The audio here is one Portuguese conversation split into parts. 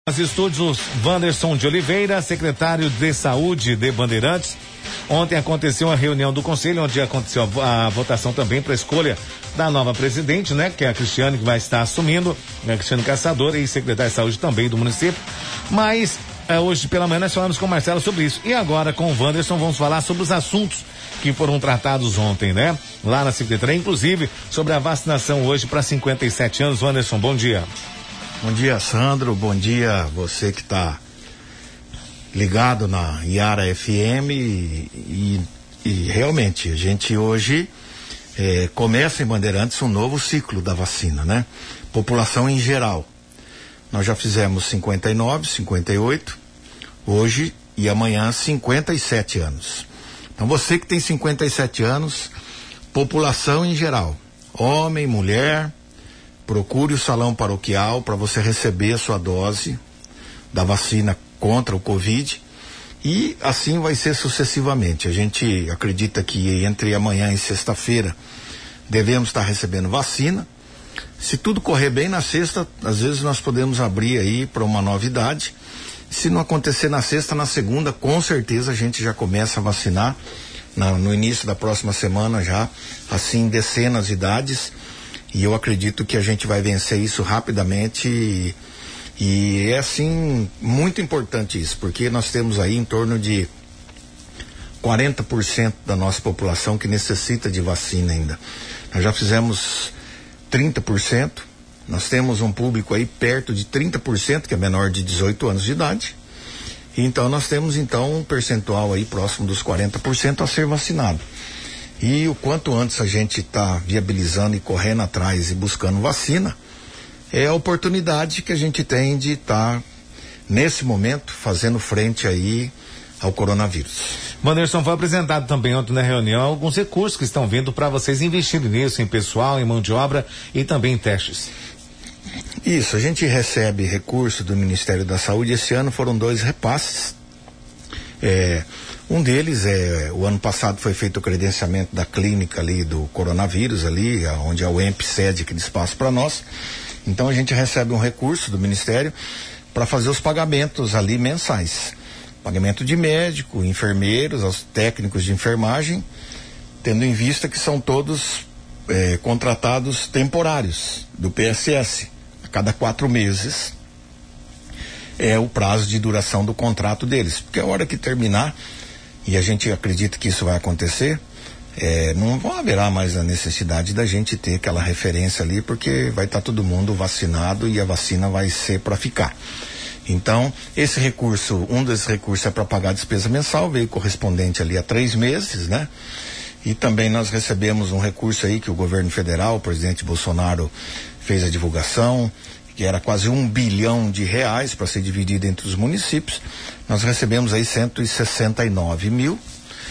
Nos estúdios, Wanderson de Oliveira, secretário de Saúde de Bandeirantes. Ontem aconteceu uma reunião do Conselho, onde aconteceu a votação também para a escolha da nova presidente, né? Que é a Cristiane, que vai estar assumindo, né? Cristiane Caçador, e secretário de Saúde também do município. Mas hoje pela manhã nós falamos com o Marcelo sobre isso. E agora com o Wanderson vamos falar sobre os assuntos que foram tratados ontem, né? Lá na Secretaria, inclusive sobre a vacinação hoje para 57 anos. Wanderson, bom dia. Bom dia, Sandro. Bom dia você que está ligado na Iara FM e realmente a gente hoje começa em Bandeirantes um novo ciclo da vacina, né? População em geral. Nós já fizemos 59, 58, hoje e amanhã 57 anos. Então você que tem 57 anos, população em geral, homem, mulher, procure o salão paroquial para você receber a sua dose da vacina contra o Covid e assim vai ser sucessivamente. A gente acredita que entre amanhã e sexta-feira devemos estar recebendo vacina. Se tudo correr bem na sexta, às vezes nós podemos abrir aí para uma novidade. Se não acontecer na sexta, na segunda, com certeza a gente já começa a vacinar no início da próxima semana já, assim, dezenas de idades. E eu acredito que a gente vai vencer isso rapidamente e é assim muito importante isso, porque nós temos aí em torno de 40% da nossa população que necessita de vacina ainda. Nós já fizemos 30%, nós temos um público aí perto de 30% que é menor de 18 anos de idade. Então nós temos um percentual aí próximo dos 40% a ser vacinado. E o quanto antes a gente está viabilizando e correndo atrás e buscando vacina, é a oportunidade que a gente tem de estar, nesse momento, fazendo frente aí ao coronavírus. Wanderson, foi apresentado também ontem na reunião alguns recursos que estão vindo para vocês investirem nisso, em pessoal, em mão de obra e também em testes. Isso, a gente recebe recurso do Ministério da Saúde. Esse ano foram 2 repasses. Um deles o ano passado foi feito o credenciamento da clínica ali do coronavírus ali, onde a UEMP cede aquele espaço para nós. Então a gente recebe um recurso do Ministério para fazer os pagamentos ali mensais. Pagamento de médico, enfermeiros, aos técnicos de enfermagem, tendo em vista que são todos contratados temporários do PSS. A cada 4 meses é o prazo de duração do contrato deles, porque a hora que terminar, e a gente acredita que isso vai acontecer, não haverá mais a necessidade da gente ter aquela referência ali, porque vai estar todo mundo vacinado e a vacina vai ser para ficar. Então, esse recurso, um desses recursos é para pagar a despesa mensal, veio correspondente ali a 3 meses, né? E também nós recebemos um recurso aí que o governo federal, o presidente Bolsonaro fez a divulgação, que era quase R$1 bilhão para ser dividido entre os municípios. Nós recebemos aí 169 mil,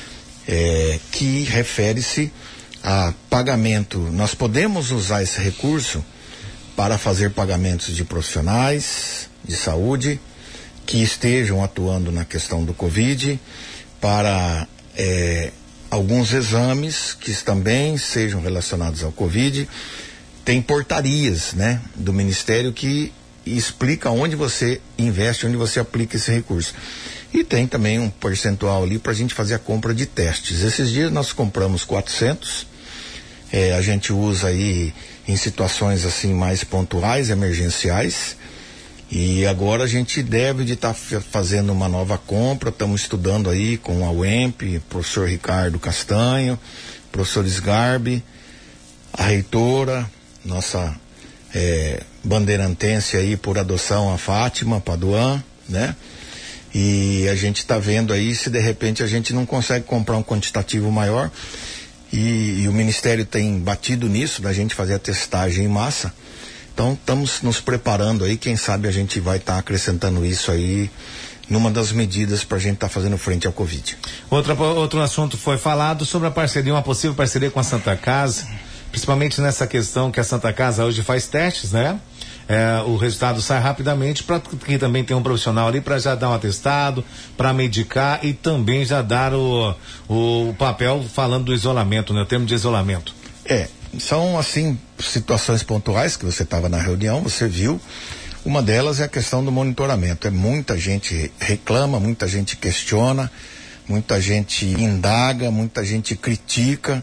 que refere-se a pagamento. Nós podemos usar esse recurso para fazer pagamentos de profissionais de saúde que estejam atuando na questão do Covid, para alguns exames que também sejam relacionados ao Covid. Tem portarias, né, do Ministério que explica onde você investe, onde você aplica esse recurso. E tem também um percentual ali para a gente fazer a compra de testes. Esses dias nós compramos 400, a gente usa aí em situações assim mais pontuais, emergenciais, e agora a gente deve de estar fazendo uma nova compra. Estamos estudando aí com a UEMP, professor Ricardo Castanho, professor Sgarbi, a reitora, nossa bandeirantense aí por adoção, a Fátima Paduan, né? E a gente está vendo aí se de repente a gente não consegue comprar um quantitativo maior, e o Ministério tem batido nisso, da gente fazer a testagem em massa. Então estamos nos preparando aí, quem sabe a gente vai estar acrescentando isso aí numa das medidas para a gente estar fazendo frente ao Covid. Outro assunto foi falado sobre a parceria, uma possível parceria com a Santa Casa, principalmente nessa questão que a Santa Casa hoje faz testes, né? O resultado sai rapidamente, para que também tem um profissional ali para já dar um atestado, para medicar e também já dar o papel falando do isolamento, né? O termo de isolamento. São assim situações pontuais que você estava na reunião, você viu Uma delas é a questão do monitoramento. Muita gente reclama, muita gente questiona, muita gente indaga, muita gente critica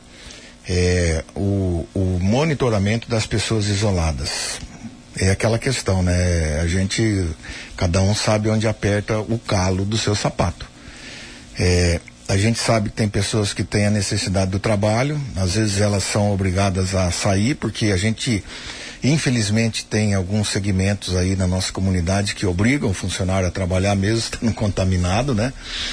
o monitoramento das pessoas isoladas. É aquela questão, né? Cada um sabe onde aperta o calo do seu sapato. A gente sabe que tem pessoas que têm a necessidade do trabalho, às vezes elas são obrigadas a sair, porque a gente, infelizmente, tem alguns segmentos aí na nossa comunidade que obrigam o funcionário a trabalhar mesmo estando contaminado, né?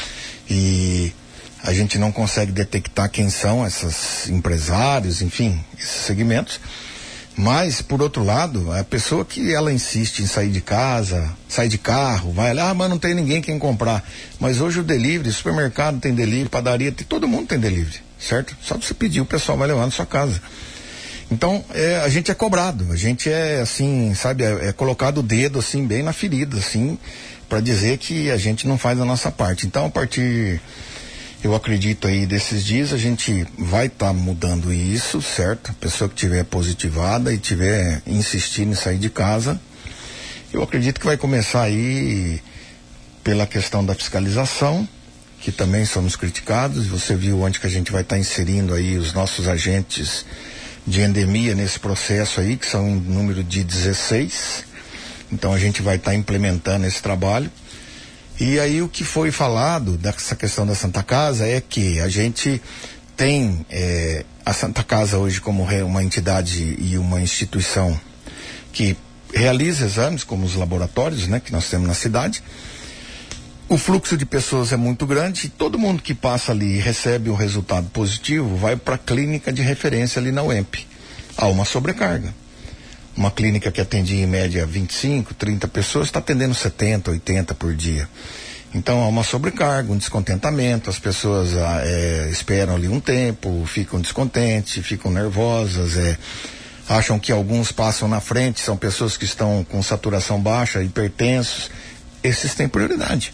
E a gente não consegue detectar quem são esses empresários, enfim, esses segmentos. Mas, por outro lado, a pessoa que ela insiste em sair de casa, sai de carro, vai lá, mas não tem ninguém quem comprar. Mas hoje o delivery, supermercado tem delivery, padaria, todo mundo tem delivery, certo? Só você pedir, o pessoal vai levar na sua casa. Então, a gente é cobrado, a gente é assim, sabe, é colocado o dedo assim, bem na ferida, assim, para dizer que a gente não faz a nossa parte. Então, a partir, eu acredito aí desses dias, a gente vai estar mudando isso, certo? A pessoa que tiver positivada e tiver insistindo em sair de casa, eu acredito que vai começar aí pela questão da fiscalização, que também somos criticados. Você viu onde que a gente vai estar inserindo aí os nossos agentes de endemia nesse processo aí, que são em número de 16. Então a gente vai estar implementando esse trabalho. E aí o que foi falado dessa questão da Santa Casa é que a gente tem a Santa Casa hoje como uma entidade e uma instituição que realiza exames, como os laboratórios, né, que nós temos na cidade. O fluxo de pessoas é muito grande e todo mundo que passa ali e recebe o resultado positivo vai para a clínica de referência ali na UEMP. Há uma sobrecarga. Uma clínica que atendia em média 25, 30 pessoas está atendendo 70, 80 por dia. Então há uma sobrecarga, um descontentamento, as pessoas esperam ali um tempo, ficam descontentes, ficam nervosas, acham que alguns passam na frente, são pessoas que estão com saturação baixa, hipertensos, esses têm prioridade.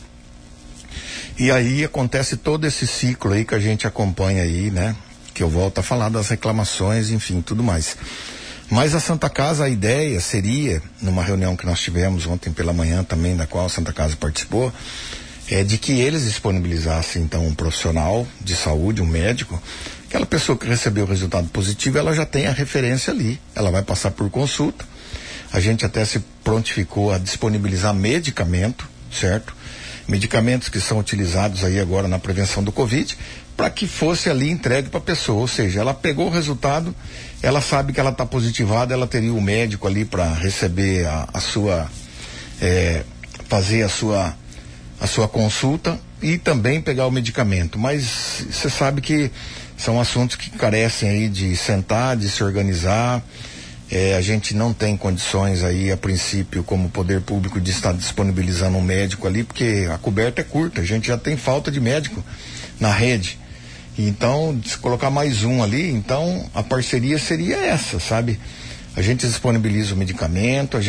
E aí acontece todo esse ciclo aí que a gente acompanha aí, né? Que eu volto a falar das reclamações, enfim, tudo mais. Mas a Santa Casa, a ideia seria, numa reunião que nós tivemos ontem pela manhã também, da qual a Santa Casa participou, de que eles disponibilizassem então um profissional de saúde, um médico. Aquela pessoa que recebeu o resultado positivo, ela já tem a referência ali, ela vai passar por consulta. A gente até se prontificou a disponibilizar medicamento, certo? Medicamentos que são utilizados aí agora na prevenção do Covid, para que fosse ali entregue para a pessoa, ou seja, ela pegou o resultado, ela sabe que ela está positivada, ela teria o médico ali para receber fazer a sua consulta e também pegar o medicamento. Mas você sabe que são assuntos que carecem aí de sentar, de se organizar. A gente não tem condições aí, a princípio, como poder público, de estar disponibilizando um médico ali, porque a coberta é curta, a gente já tem falta de médico na rede. Então, se colocar mais um ali, então a parceria seria essa, sabe? A gente disponibiliza o medicamento,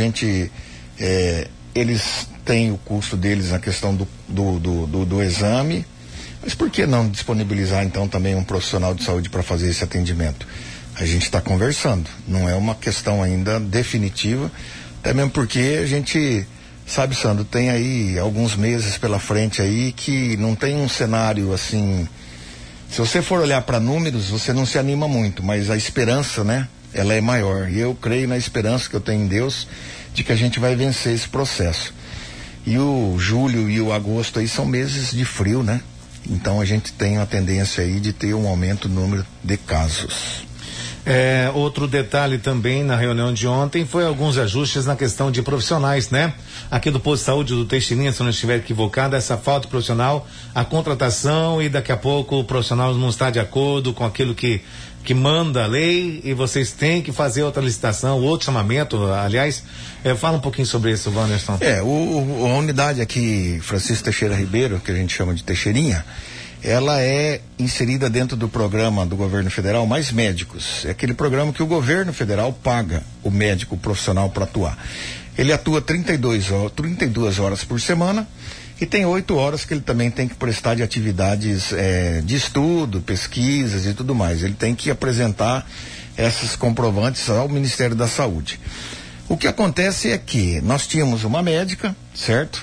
eles têm o custo deles na questão do exame, mas por que não disponibilizar então também um profissional de saúde para fazer esse atendimento? A gente está conversando, não é uma questão ainda definitiva, até mesmo porque a gente sabe, Sandro, tem aí alguns meses pela frente aí que não tem um cenário assim. Se você for olhar para números, você não se anima muito, mas a esperança, né, ela é maior. E eu creio na esperança que eu tenho em Deus de que a gente vai vencer esse processo. E o julho e o agosto aí são meses de frio, né? Então a gente tem a tendência aí de ter um aumento no número de casos. Outro detalhe também na reunião de ontem foi alguns ajustes na questão de profissionais, né? Aqui do posto de saúde do Teixeirinha, se eu não estiver equivocado, essa falta de profissional, a contratação e daqui a pouco o profissional não está de acordo com aquilo que manda a lei e vocês têm que fazer outra licitação, outro chamamento, aliás. Fala um pouquinho sobre isso, Wanderson. A unidade aqui, Francisco Teixeira Ribeiro, que a gente chama de Teixeirinha, ela é inserida dentro do programa do governo federal Mais Médicos. É aquele programa que o governo federal paga o médico profissional para atuar. Ele atua 32 horas por semana e tem 8 horas que ele também tem que prestar de atividades de estudo, pesquisas e tudo mais. Ele tem que apresentar esses comprovantes ao Ministério da Saúde. O que acontece é que nós tínhamos uma médica, certo?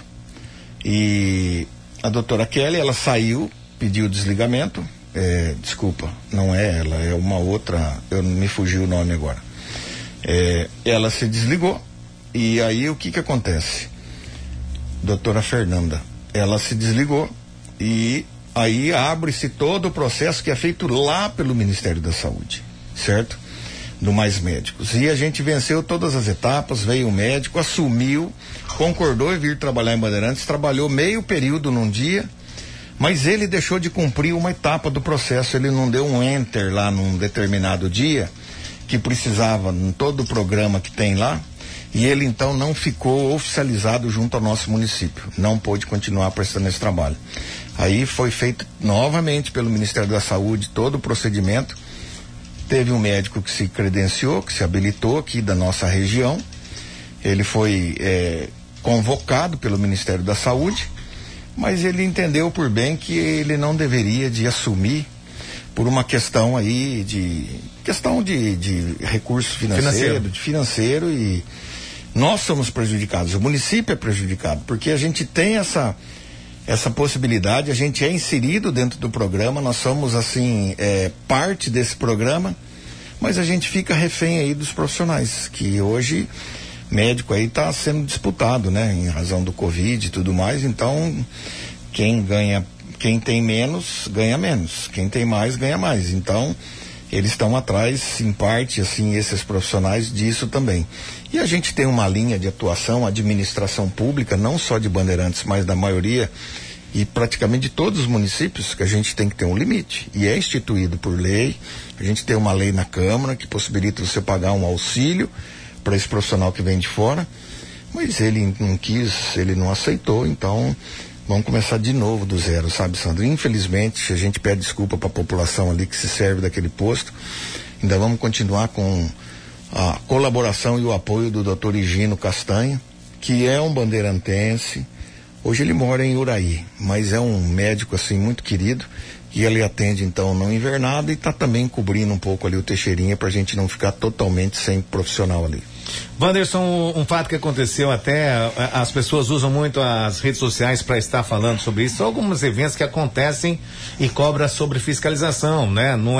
E a doutora Kelly, ela saiu, pediu desligamento, desculpa, não é ela, é uma outra, me fugiu o nome agora. Ela se desligou, e aí o que acontece? Doutora Fernanda, ela se desligou, e aí abre-se todo o processo que é feito lá pelo Ministério da Saúde, certo? Do Mais Médicos. E a gente venceu todas as etapas, veio o médico, assumiu, concordou em vir trabalhar em Bandeirantes, trabalhou meio período num dia, mas ele deixou de cumprir uma etapa do processo, ele não deu um enter lá num determinado dia, que precisava em todo o programa que tem lá, e ele então não ficou oficializado junto ao nosso município, não pôde continuar prestando esse trabalho. Aí foi feito novamente pelo Ministério da Saúde todo o procedimento. Teve um médico que se credenciou, que se habilitou aqui da nossa região. Ele foi convocado pelo Ministério da Saúde, mas ele entendeu por bem que ele não deveria de assumir por uma questão aí de recurso financeiro, e nós somos prejudicados, o município é prejudicado, porque a gente tem essa possibilidade, a gente é inserido dentro do programa, nós somos assim, parte desse programa, mas a gente fica refém aí dos profissionais, que hoje médico aí está sendo disputado, né, em razão do Covid e tudo mais. Então quem tem menos ganha menos, quem tem mais ganha mais. Então eles estão atrás, em parte, assim, esses profissionais disso também. E a gente tem uma linha de atuação, administração pública, não só de Bandeirantes, mas da maioria e praticamente de todos os municípios, que a gente tem que ter um limite, e é instituído por lei. A gente tem uma lei na Câmara que possibilita você pagar um auxílio para esse profissional que vem de fora, mas ele não quis, ele não aceitou, então vamos começar de novo do zero, sabe, Sandro? Infelizmente, a gente pede desculpa para a população ali que se serve daquele posto. Ainda vamos continuar com a colaboração e o apoio do Dr. Higino Castanha, que é um bandeirantense. Hoje ele mora em Uraí, mas é um médico assim muito querido, e ele atende então no invernado e está também cobrindo um pouco ali o Teixeirinha para a gente não ficar totalmente sem profissional ali. Wanderson, um fato que aconteceu, até as pessoas usam muito as redes sociais para estar falando sobre isso. São alguns eventos que acontecem e cobra sobre fiscalização, né? Não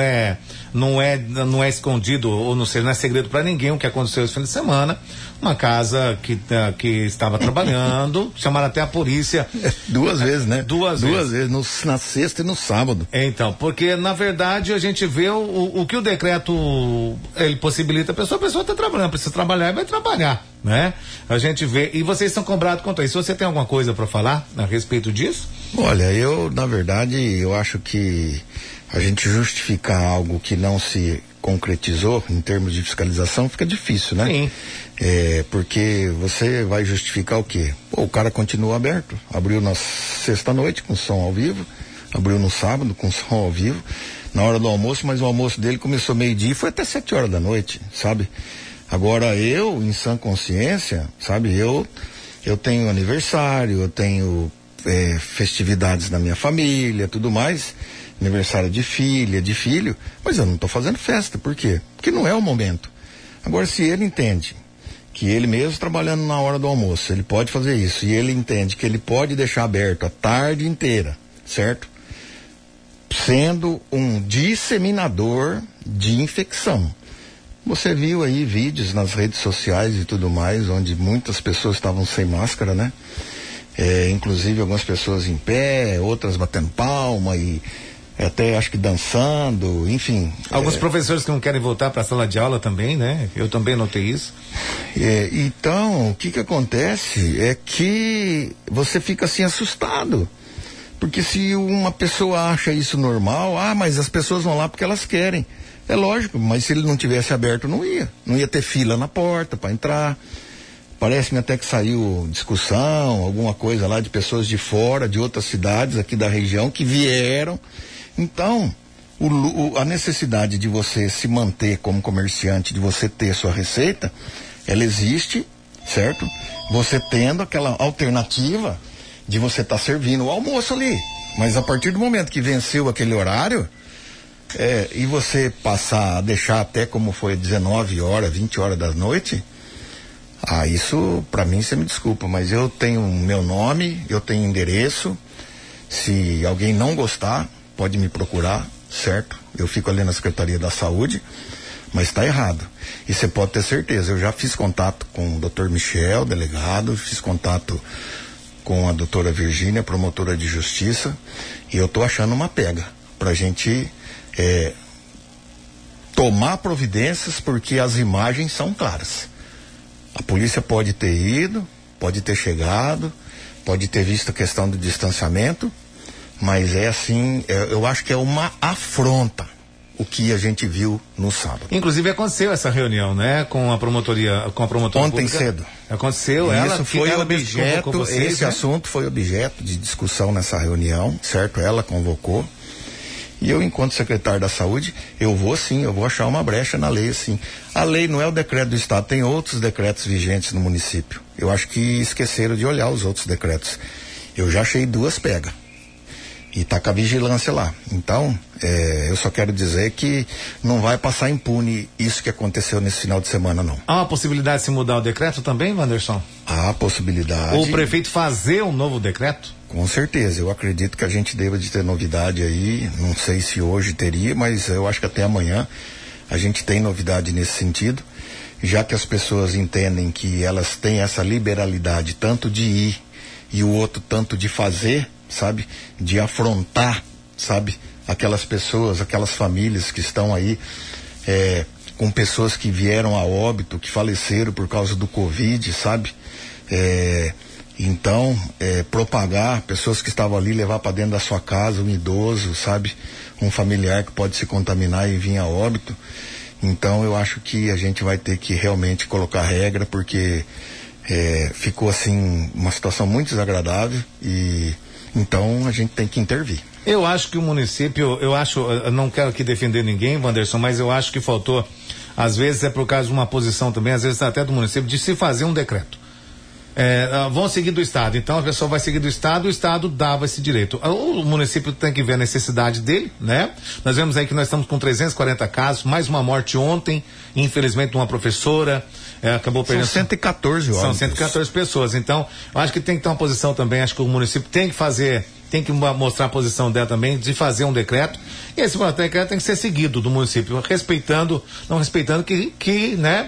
é escondido, ou não é segredo para ninguém o que aconteceu esse fim de semana. Uma casa que estava trabalhando, chamaram até a polícia. Duas vezes, né? Duas vezes. Na sexta e no sábado. Então, porque na verdade a gente vê o que o decreto ele possibilita a pessoa está trabalhando, precisa trabalhar e vai trabalhar, né? A gente vê, e vocês estão cobrados quanto a isso. Você tem alguma coisa para falar a respeito disso? Olha, na verdade, eu acho que a gente justificar algo que não se concretizou em termos de fiscalização fica difícil, né? Sim. Porque você vai justificar o quê? O cara continua aberto, abriu na sexta-noite com som ao vivo, abriu no sábado com som ao vivo, na hora do almoço, mas o almoço dele começou meio-dia e foi até 7 horas da noite, sabe? Agora eu, em sã consciência, sabe, eu tenho aniversário, eu tenho festividades na minha família, tudo mais, aniversário de filha, de filho, mas eu não estou fazendo festa. Por quê? Porque não é o momento. Agora, se ele entende que ele mesmo trabalhando na hora do almoço, ele pode fazer isso, e ele entende que ele pode deixar aberto a tarde inteira, certo? Sendo um disseminador de infecção. Você viu aí vídeos nas redes sociais e tudo mais, onde muitas pessoas estavam sem máscara, né? Inclusive algumas pessoas em pé, outras batendo palma e até acho que dançando, enfim. Alguns professores que não querem voltar para a sala de aula também, né? Eu também notei isso. Então, o que acontece é que você fica assim assustado. Porque se uma pessoa acha isso normal, mas as pessoas vão lá porque elas querem. É lógico, mas se ele não tivesse aberto, não ia ter fila na porta para entrar. Parece-me até que saiu discussão, alguma coisa lá de pessoas de fora, de outras cidades aqui da região que vieram. Então, a necessidade de você se manter como comerciante, de você ter sua receita, ela existe, certo? Você tendo aquela alternativa de você estar servindo o almoço ali. Mas a partir do momento que venceu aquele horário, e você passar a deixar até como foi 19 horas, 20 horas da noite, Isso pra mim você me desculpa, mas eu tenho meu nome, eu tenho endereço. Se alguém não gostar, pode me procurar, certo? Eu fico ali na Secretaria da Saúde, mas está errado. E você pode ter certeza, eu já fiz contato com o Dr. Michel, delegado, fiz contato com a doutora Virgínia, promotora de justiça, e eu tô achando uma pega pra gente tomar providências, porque as imagens são claras. A polícia pode ter ido, pode ter chegado, pode ter visto a questão do distanciamento, mas eu acho que é uma afronta o que a gente viu no sábado. Inclusive aconteceu essa reunião, né, com a promotora ontem pública. Cedo. Aconteceu, esse assunto foi objeto de discussão nessa reunião, certo? Ela convocou. E eu, enquanto secretário da Saúde, eu vou achar uma brecha na lei, sim. A lei não é o decreto do Estado, tem outros decretos vigentes no município. Eu acho que esqueceram de olhar os outros decretos. Eu já achei 2 pegas. E tá com a vigilância lá. Então, eu só quero dizer que não vai passar impune isso que aconteceu nesse final de semana, não. Há uma possibilidade de se mudar o decreto também, Wanderson? Há possibilidade. O prefeito fazer um novo decreto? Com certeza, eu acredito que a gente deva de ter novidade aí, não sei se hoje teria, mas eu acho que até amanhã a gente tem novidade nesse sentido, já que as pessoas entendem que elas têm essa liberalidade tanto de ir e o outro tanto de fazer, sabe? De afrontar, sabe? Aquelas pessoas, aquelas famílias que estão aí com pessoas que vieram a óbito, que faleceram por causa do Covid, sabe? Então, propagar pessoas que estavam ali, levar para dentro da sua casa um idoso, sabe? Um familiar que pode se contaminar e vir a óbito. Então, eu acho que a gente vai ter que realmente colocar regra, porque ficou assim uma situação muito desagradável e então a gente tem que intervir. Eu acho que o município, eu não quero aqui defender ninguém, Wanderson, mas eu acho que faltou, às vezes por causa de uma posição também, às vezes até do município, de se fazer um decreto. Vão seguir do Estado, então a pessoa vai seguir do Estado, o Estado dava esse direito. O município tem que ver a necessidade dele, né? Nós vemos aí que nós estamos com 340 casos, mais uma morte ontem, infelizmente de uma professora, acabou perdendo. São 114 óbitos. São 114 pessoas, então eu acho que tem que ter uma posição também, acho que o município tem que mostrar a posição dela também, de fazer um decreto, e esse decreto tem que ser seguido do município, não respeitando que né?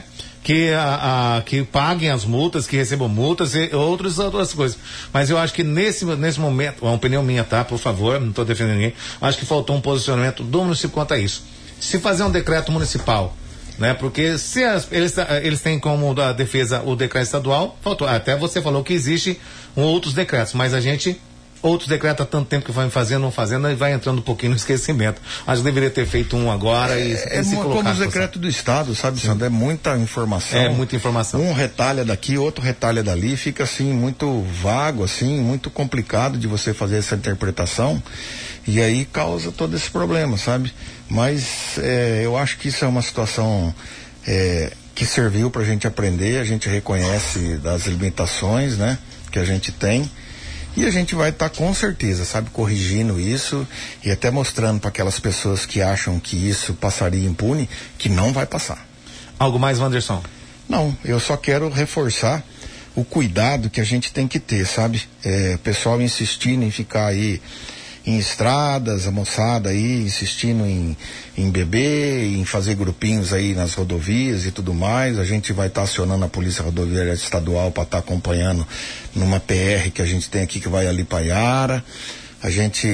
Que paguem as multas, que recebam multas e outras coisas. Mas eu acho que nesse momento, uma opinião minha, tá? Por favor, não estou defendendo ninguém, acho que faltou um posicionamento do município quanto a isso. Se fazer um decreto municipal, né? Porque se eles têm como a defesa o decreto estadual, faltou. Até você falou que existe outros decretos, mas outros decretos há tanto tempo que vai fazendo, não fazendo, e vai entrando um pouquinho no esquecimento. Acho que deveria ter feito um agora e se colocar. Como os decretos do Estado, sabe, Sandro? É muita informação. É muita informação. Um retalha daqui, outro retalha dali, fica assim, muito vago, assim, muito complicado de você fazer essa interpretação, e aí causa todo esse problema, sabe? Mas eu acho que isso é uma situação que serviu pra gente aprender, a gente reconhece das limitações, né, que a gente tem. E a gente vai estar com certeza, sabe, corrigindo isso e até mostrando para aquelas pessoas que acham que isso passaria impune, que não vai passar. Algo mais, Wanderson? Não, eu só quero reforçar o cuidado que a gente tem que ter, sabe? O pessoal insistindo em ficar aí em estradas, a moçada aí insistindo em beber, em fazer grupinhos aí nas rodovias e tudo mais. A gente vai estar acionando a Polícia Rodoviária Estadual para estar acompanhando numa PR que a gente tem aqui que vai ali para Iara. A gente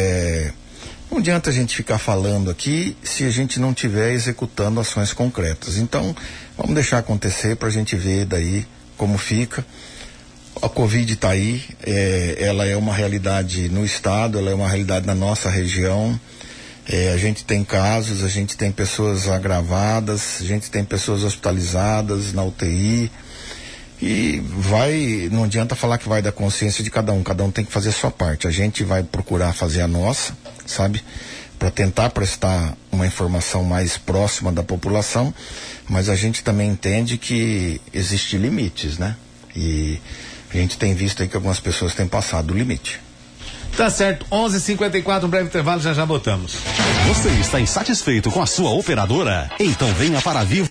não adianta a gente ficar falando aqui se a gente não estiver executando ações concretas. Então, vamos deixar acontecer para a gente ver daí como fica. A Covid está aí, ela é uma realidade no estado, ela é uma realidade na nossa região. A gente tem casos, a gente tem pessoas agravadas, a gente tem pessoas hospitalizadas na UTI. E não adianta falar que vai da consciência de cada um tem que fazer a sua parte. A gente vai procurar fazer a nossa, sabe? Para tentar prestar uma informação mais próxima da população, mas a gente também entende que existem limites, né? E a gente tem visto aí que algumas pessoas têm passado o limite. Tá certo, 11h54, um breve intervalo, já voltamos. Você está insatisfeito com a sua operadora? Então venha para a Vivo.